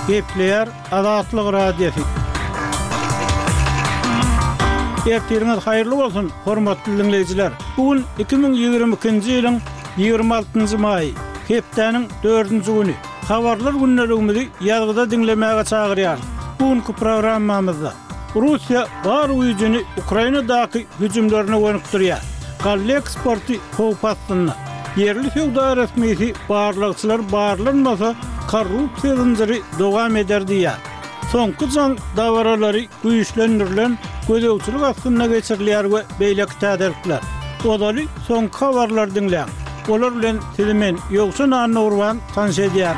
Gepleyer Azatlyk Radiosu. Ertiriniz hayırlı olsun, hormatly dinleyijiler. Bugün 2022-nji ýylyň 26-njy maý, hepdeniň 4-nji güni. Habarlar günlerimizi ýazgyda dinlemäge çagyrýar. Bugünkü programmamyzda Russiýa bar güýjüni Ukrainadaky hüjümlerine gönükdirýär. Galle eksporty howpatyny yerli feodal resmisi barlykçylar barlanmasa korrupsiýa zynjyry dowam eder diýär. Soňky jaň dawaralary güýçlendirilen gözegçilik astyna geçirilýär we beýleki täderlikler. Odaly soňky habarlar dinleýän. Olar bilen Tilimen ýoksa Nurwan tanşedýär.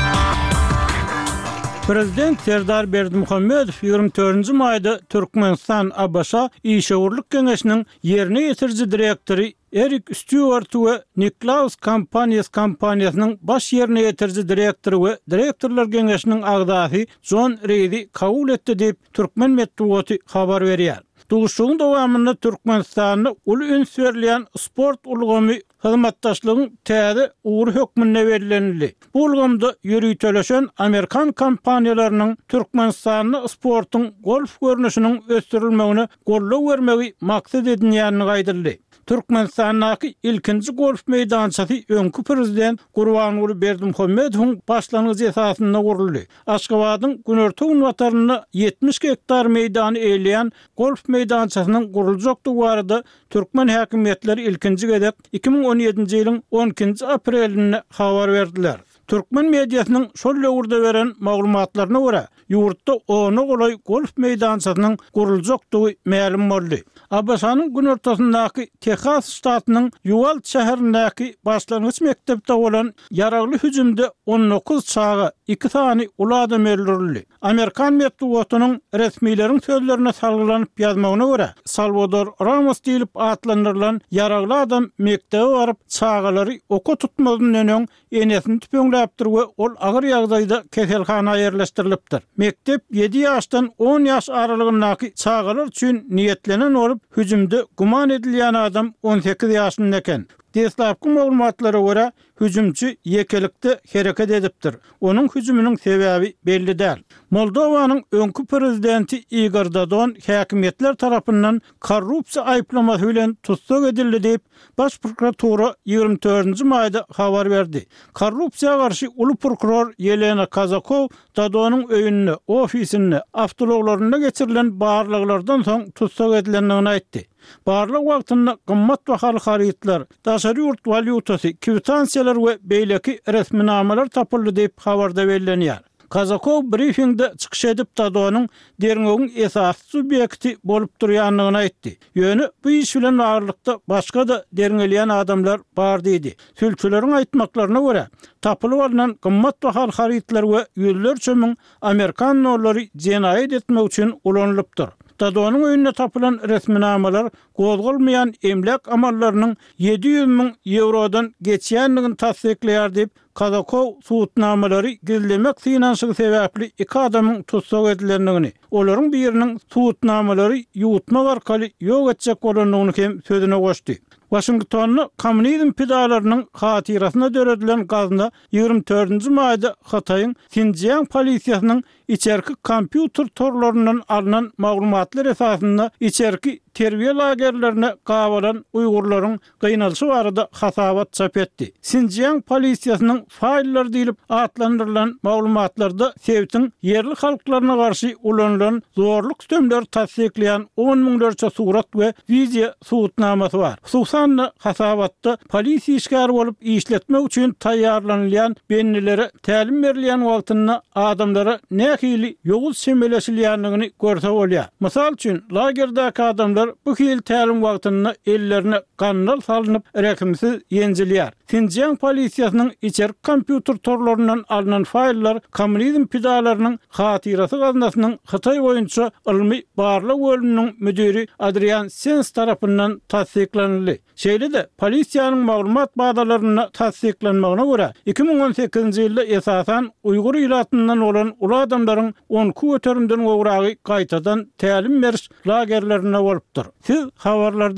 Prezident Serdar Berdimuhammedow 24-nji maýda Türkmenistan Abaşa İşeğurlyk Geňeşiniň ýerine ýetirji direktori Erik Stewart we Niklaus kompaniýasynyň baş ýerine ýetirji direktory we direktorlar geňeşiniň agdasy John Reidi kabul etdi diýip Türkmen medeniýeti habar berýär. Duguşyň dowamında Türkmenistanyň uly ünsürleýän sport ulgamy hyzmatdaşlygyň täze ugur hökmüne berilenli. Bu ulgamda ýürüteleşen Amerikan kompaniýalarynyň Türkmenistanyň sportyň golf görnüşiniň ösdürilmegine gollaw bermegi maksat edilýäni gaýdyldy. Türkmenistan'daki ilkinci golf meydançası önkü prezident Gurbanuly Berdimuhammedowyň başlangyç esasynda guruldy. Aşgabatdyň Günerti ünwataryna 70 hektar meýdany eýleýän golf meydançasynyň guruljakdygy barada Türkmen häkimetleri ilkinci gedek 2017-nji ýylyň 12-nji aprelinde habar berdiler. Türkmen mediasynyň şol ýurda beren maglumatlaryna görä, ýurtda ona golay golf meydançasynyň guruljakdygy ma'lum boldy. Abaşanyň günortasyndaky Texas ştatynyň Uvalde şäherindäki başlangyç mektepde bolan ýaragly hüjümde 19 çaga 2 sany uly adam öldürildi. Amerikan medeniýetiniň resmiýetiniň sözlerine salgylanyp ýazmagyna görä, Salvador Ramos diýilip atlandyrylan ýaragly adam mektebe baryp çagalary oka tutmagyny öňüň enesini tüpeňläpdir we ol agyr ýagdaýda keselhana ýerleşdirilipdir. Mektep 7 ýaşdan 10 ýaş aralygyndaky çagalar üçin niýetlenen olup, hüjümde guman edilýän adam 18 ýaşynda eken. Deslapky maglumatlara görä, hüjümçi ýekelikde hereket edipdir. Onuň hüjüminiň sebäbi belli däl. Moldowanyň öňkü prezidenti Igor Dodon häkimetler tarapyndan korrupsiýa aýplamasy bilen tutsak edildi diýip baş prokuratura 24-nji maýda habar berdi. Korrupsiýa garşy uly prokuror Yelena Kazakov Dodonyň öýüne, ofisine, awtologlaryna geçirilen barlyklardan soň tutsak edilendigini aýtdy. Barlyk wagtynda gymmat bahaly harytlar, daşary ýurt valyutasy, kwitansiýalar we beýleki resminamalar tapyldy diýip habarda berilýär. Kazakov briefingde çykyş edip Dodonyň derňegiň esasy subyekti bolup durýanlygyny aýtdy. Ýöne bu iş bilen aýrlykda başga da derňelýän adamlar bar diýdi. Sülçüleriň aýtmaklaryna görä, tapylyp alynan gymmat bahaly harytlar we ýüller Amerikan dollary jenaýet etmek üçin ulanylypdyr. Dodonyň öýünde tapylan resminamalar gozgulmaýan emlek amallarynyň 700.000 eurodan geçýänligini tasdikleýär diýip Kazakov suutnamalary gizlemek synanşygy sebäpli 2 adamyň tutsak edilendigini, olaryň biriniň suutnamalary ýutmak arkaly ýok etjek bolanlygyny hem sözüne goşdy. Washingtonyň kommunizm pidalarynyň hatirasyna döredilen gazna 24-nji maýda Hataýyň Xinjiang polisiýasynyň içerki kompýuter torlaryndan alynan maglumatlar esasynda içerki terbiýe lagerlerine gabalan Uýgurlaryň gynalşy barada hasabat çap etdi. Xinjiang polisiýasynyň faýllar diýilip atlandyrylan maglumatlarda Sewitiň yerli halklaryna garşy ulanylan zorluk stömler tasdikleýän 10 miňlerçe surat we video suutnamasy bar. Hususan hasabatda polisiýa işgär bolup işletmek üçin taýýarlanýan bennilere tälim berilýän wagtynda adamlara nähili ýogul semeleşilýänligini görse bolýar. Mysal üçin lagerdäki adamlar bu hil tälim wagtynda ellerine gannal salynıp rekimsiz ýenjilýär. Xinjiang polisiýasynyň içer kompýuter torlaryndan alynan faýllar kommunizm pidalarynyň hatyrasy gaznasynyň Hataý boýunça ilmi barlyk bölüminiň müdiri Adrian Sens tarapyndan tasdiklandy. Şeýle-de polisiýanyň maglumat bazalaryna tasdiklanmagyna görä 2018-nji ýylda esasan Uýgur ýylatyndan bolan uly adamlaryň 10 köterimden gowragy gaýtadan tälim beriş lagerlerine bolupdyr. Siz habarlarda